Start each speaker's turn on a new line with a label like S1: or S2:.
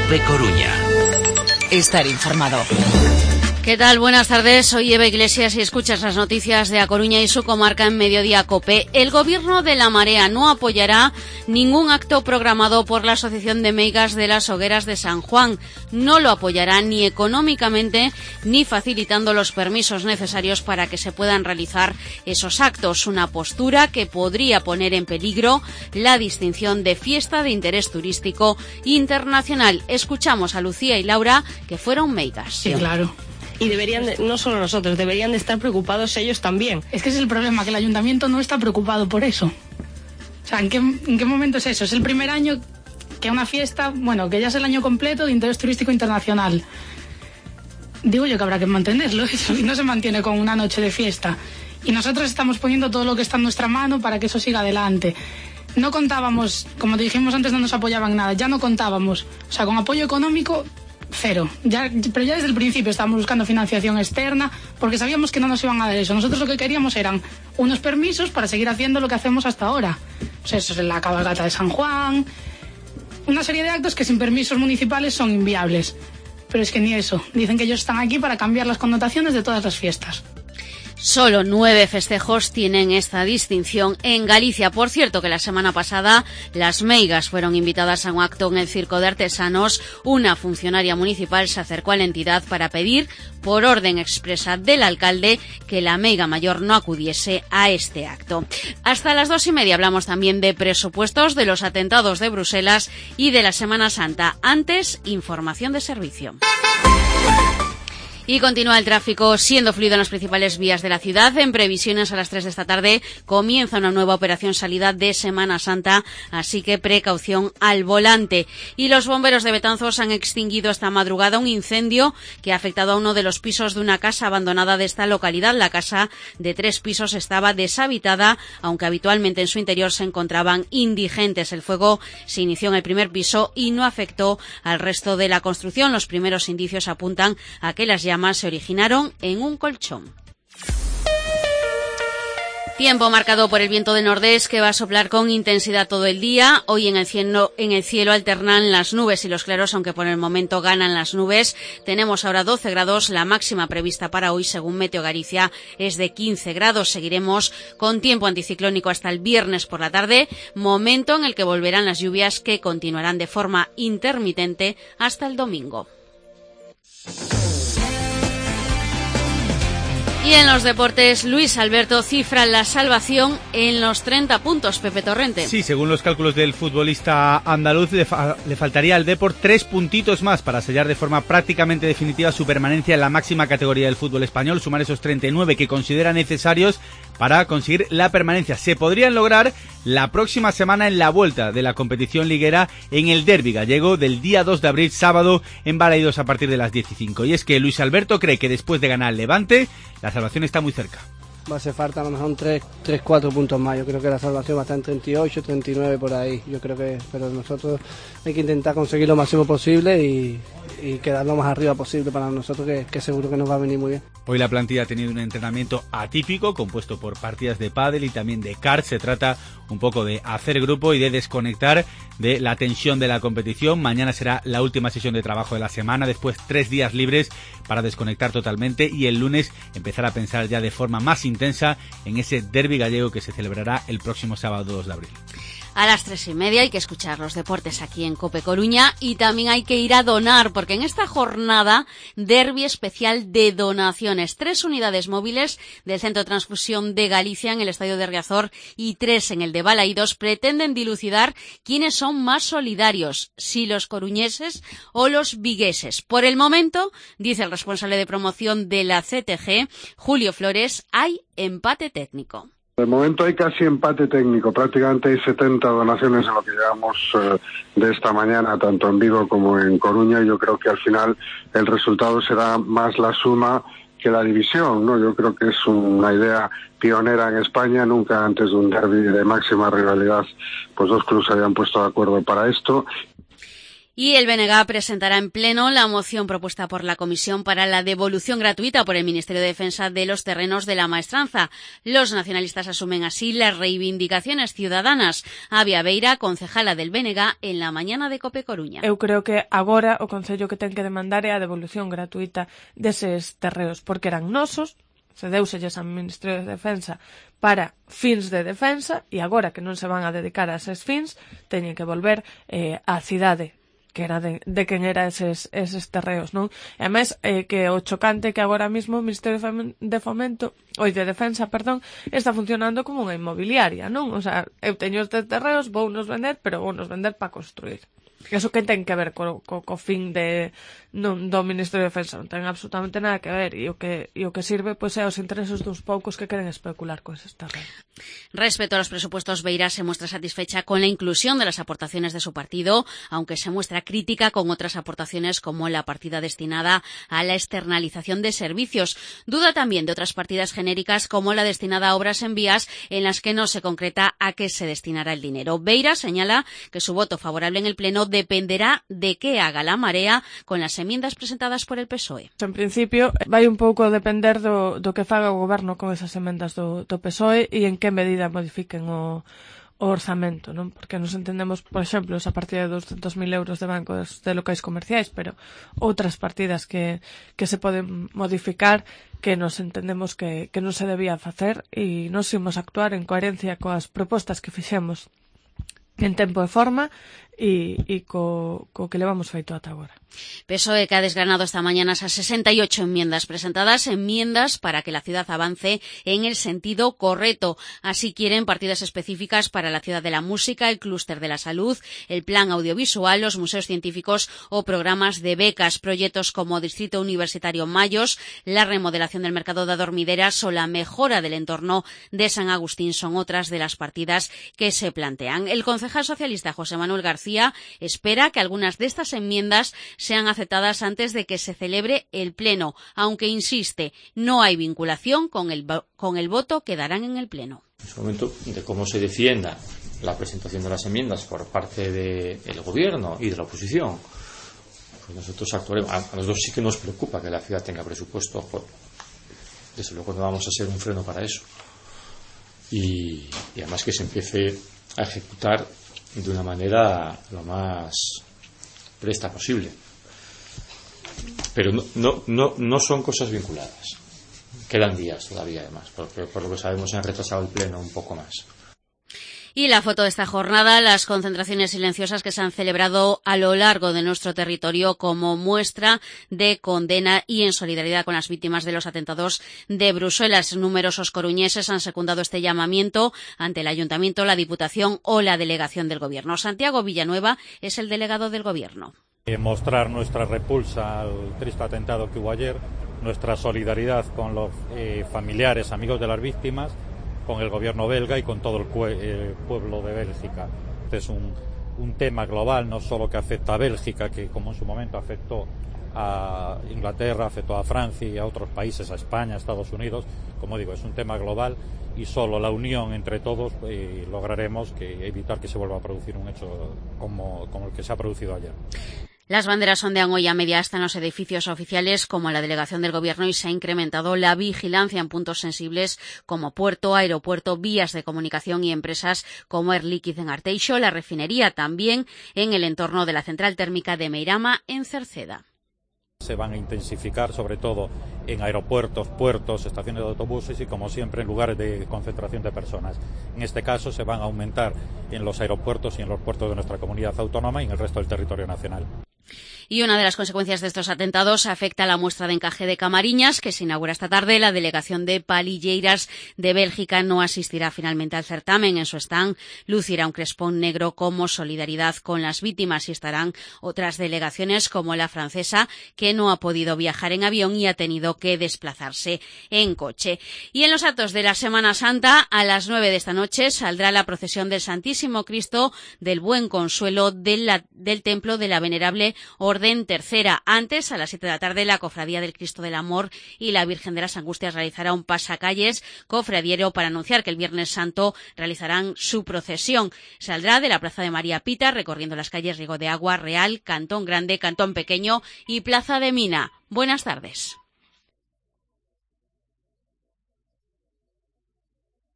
S1: COPE Coruña. Estar informado.
S2: ¿Qué tal? Buenas tardes, soy Eva Iglesias y escuchas las noticias de A Coruña y su comarca en Mediodía COPE. El Gobierno de La Marea no apoyará ningún acto programado por la Asociación de Meigas de las Hogueras de San Juan. No lo apoyará ni económicamente ni facilitando los permisos necesarios para que se puedan realizar esos actos. Una postura que podría poner en peligro la distinción de fiesta de interés turístico internacional. Escuchamos a Lucía y Laura, que fueron meigas.
S3: Sí, claro. Y deberían, no solo nosotros, deberían de estar preocupados ellos también.
S4: Es que ese es el problema, que el ayuntamiento no está preocupado por eso. O sea, ¿en qué momento es eso? Es el primer año que una fiesta, bueno, que ya es el año completo de interés turístico internacional. Digo yo que habrá que mantenerlo, eso, y no se mantiene con una noche de fiesta. Y nosotros estamos poniendo todo lo que está en nuestra mano para que eso siga adelante. No contábamos, como dijimos antes, no nos apoyaban nada, ya no contábamos. O sea, con apoyo económico, cero. Pero ya desde el principio estábamos buscando financiación externa porque sabíamos que no nos iban a dar eso. Nosotros lo que queríamos eran unos permisos para seguir haciendo lo que hacemos hasta ahora. Pues eso es la cabalgata de San Juan, una serie de actos que sin permisos municipales son inviables. Pero es que ni eso. Dicen que ellos están aquí para cambiar las connotaciones de todas las fiestas.
S2: Solo 9 festejos tienen esta distinción en Galicia. Por cierto, que la semana pasada las meigas fueron invitadas a un acto en el Circo de Artesanos. Una funcionaria municipal se acercó a la entidad para pedir, por orden expresa del alcalde, que la meiga mayor no acudiese a este acto. Hasta las 2:30 hablamos también de presupuestos, de los atentados de Bruselas y de la Semana Santa. Antes, información de servicio. Y continúa el tráfico siendo fluido en las principales vías de la ciudad. En previsiones, a las 3 de esta tarde comienza una nueva operación salida de Semana Santa, así que precaución al volante. Y los bomberos de Betanzos han extinguido esta madrugada un incendio que ha afectado a uno de los pisos de una casa abandonada de esta localidad. La casa de 3 pisos estaba deshabitada, aunque habitualmente en su interior se encontraban indigentes. El fuego se inició en el primer piso y no afectó al resto de la construcción. Los primeros indicios apuntan a que las llamas se originaron en un colchón. Tiempo marcado por el viento de nordés que va a soplar con intensidad todo el día. Hoy en el cielo alternan las nubes y los claros, aunque por el momento ganan las nubes. Tenemos ahora 12 grados, la máxima prevista para hoy, según Meteo Galicia, es de 15 grados. Seguiremos con tiempo anticiclónico hasta el viernes por la tarde, momento en el que volverán las lluvias que continuarán de forma intermitente hasta el domingo. Y en los deportes, Luis Alberto cifra la salvación en los 30 puntos, Pepe Torrente.
S5: Sí, según los cálculos del futbolista andaluz, le faltaría al Depor 3 puntitos más para sellar de forma prácticamente definitiva su permanencia en la máxima categoría del fútbol español, sumar esos 39 que considera necesarios para conseguir la permanencia. Se podrían lograr la próxima semana en la vuelta de la competición liguera en el derbi gallego del día 2 de abril, sábado, en Balaídos a partir de las 15. Y es que Luis Alberto cree que después de ganar el Levante, la salvación está muy cerca.
S6: Va a hacer falta a lo mejor 3-4 puntos más. Yo creo que la salvación va a estar en 38, 39 por ahí. Yo creo que, pero nosotros hay que intentar conseguir lo máximo posible y quedar lo más arriba posible para nosotros, que seguro que nos va a venir muy bien.
S5: Hoy la plantilla ha tenido un entrenamiento atípico, compuesto por partidas de pádel y también de kart. Se trata un poco de hacer grupo y de desconectar de la tensión de la competición. Mañana será la última sesión de trabajo de la semana, después 3 días libres para desconectar totalmente y el lunes empezar a pensar ya de forma más intensa en ese derbi gallego que se celebrará el próximo sábado 2 de abril.
S2: A las 3:30 hay que escuchar los deportes aquí en COPE Coruña y también hay que ir a donar, porque en esta jornada derbi especial de donaciones, 3 unidades móviles del Centro de Transfusión de Galicia en el Estadio de Riazor y 3 en el de Balaídos pretenden dilucidar quiénes son más solidarios, si los coruñeses o los vigueses. Por el momento, dice el responsable de promoción de la CTG, Julio Flores, hay empate técnico.
S7: De momento hay casi empate técnico, prácticamente hay 70 donaciones en lo que llevamos de esta mañana, tanto en Vigo como en Coruña, y yo creo que al final el resultado será más la suma que la división, ¿no? Yo creo que es una idea pionera en España, nunca antes de un derbi de máxima rivalidad, pues 2 clubes se habían puesto de acuerdo para esto.
S2: Y el BNG presentará en pleno la moción propuesta por la Comisión para la devolución gratuita por el Ministerio de Defensa de los terrenos de la Maestranza. Los nacionalistas asumen así las reivindicaciones ciudadanas. Avia Beira, concejala del BNG, en la mañana de Cope Coruña.
S8: Eu creo que agora o Concello que ten que demandar é a devolución gratuita deses terreos, porque eran nosos, cedeuselles ao Ministerio de Defensa para fins de defensa, e agora que non se van a dedicar a eses fins, teñen que volver á cidade que era de quen era eses terreos, non? E ademais, que o chocante que agora mismo o Ministerio de Fomento, de Defensa, perdón, está funcionando como unha inmobiliaria, non? O sea, eu teño estes terreos, vou nos vender, pero vou nos vender para construir. Eso que ten que ver co fin do Ministerio de Defensa, non ten absolutamente nada que ver, e o que sirve pois é os intereses dos poucos que queren especular con eses terrenos.
S2: Respecto a los presupuestos, Beira se muestra satisfecha con la inclusión de las aportaciones de su partido, aunque se muestra crítica con otras aportaciones como la partida destinada a la externalización de servicios. Duda también de otras partidas genéricas como la destinada a obras en vías, en las que no se concreta a qué se destinará el dinero. Beira señala que su voto favorable en el Pleno dependerá de qué haga la Marea con las enmiendas presentadas por el PSOE.
S8: En principio, vai un pouco depender do que faga o Goberno con esas emendas do PSOE e en que medida modifiquen o orzamento, non? Porque nos entendemos, por exemplo, esa partida de 200.000 euros de bancos de locais comerciais, pero outras partidas que se poden modificar que nos entendemos que non se debía facer, e nos imos actuar en coherencia coas propostas que fixemos en tempo e forma e co que levamos feito ata agora.
S2: PSOE que ha desgranado esta mañana esas 68 enmiendas presentadas, enmiendas para que la ciudad avance en el sentido correcto. Así quieren partidas específicas para la ciudad de la música, el clúster de la salud, el plan audiovisual, los museos científicos o programas de becas, proyectos como Distrito Universitario Mayos, la remodelación del mercado de adormideras o la mejora del entorno de San Agustín son otras de las partidas que se plantean. El concejal socialista José Manuel García espera que algunas de estas enmiendas sean aceptadas antes de que se celebre el Pleno, aunque insiste, no hay vinculación con el voto que darán en el Pleno.
S9: En su momento, de cómo se defienda la presentación de las enmiendas por parte del Gobierno y de la oposición, pues nosotros actuaremos. A nosotros sí que nos preocupa que la ciudad tenga presupuesto, desde luego no vamos a ser un freno para eso. Y además que se empiece a ejecutar de una manera lo más presta posible. Pero no son cosas vinculadas. Quedan días todavía, además, porque por lo que sabemos se han retrasado el Pleno un poco más.
S2: Y la foto de esta jornada, las concentraciones silenciosas que se han celebrado a lo largo de nuestro territorio como muestra de condena y en solidaridad con las víctimas de los atentados de Bruselas. Numerosos coruñeses han secundado este llamamiento ante el Ayuntamiento, la Diputación o la Delegación del Gobierno. Santiago Villanueva es el delegado del Gobierno.
S10: Mostrar nuestra repulsa al triste atentado que hubo ayer, nuestra solidaridad con los familiares, amigos de las víctimas, con el gobierno belga y con todo el pueblo de Bélgica. Este es un tema global, no solo que afecta a Bélgica, que como en su momento afectó a Inglaterra, afectó a Francia y a otros países, a España, a Estados Unidos. Como digo, es un tema global y solo la unión entre todos lograremos evitar que se vuelva a producir un hecho como el que se ha producido ayer.
S2: Las banderas ondean hoy a media asta en los edificios oficiales como la delegación del Gobierno y se ha incrementado la vigilancia en puntos sensibles como puerto, aeropuerto, vías de comunicación y empresas como Air Liquide en Arteixo, la refinería también en el entorno de la central térmica de Meirama en Cerceda.
S10: Se van a intensificar sobre todo en aeropuertos, puertos, estaciones de autobuses y como siempre en lugares de concentración de personas. En este caso se van a aumentar en los aeropuertos y en los puertos de nuestra comunidad autónoma y en el resto del territorio nacional.
S2: Y una de las consecuencias de estos atentados afecta a la muestra de encaje de Camariñas, que se inaugura esta tarde. La delegación de palilleiras de Bélgica no asistirá finalmente al certamen. En su stand lucirá un crespón negro como solidaridad con las víctimas y estarán otras delegaciones como la francesa, que no ha podido viajar en avión y ha tenido que desplazarse en coche. Y en los actos de la Semana Santa, a las 9 de esta noche, saldrá la procesión del Santísimo Cristo del Buen Consuelo del Templo de la Venerable Orden orden tercera. Antes, a las 7 de la tarde, la Cofradía del Cristo del Amor y la Virgen de las Angustias realizará un pasacalles cofradiero para anunciar que el Viernes Santo realizarán su procesión. Saldrá de la Plaza de María Pita, recorriendo las calles Riego de Agua, Real, Cantón Grande, Cantón Pequeño y Plaza de Mina. Buenas tardes.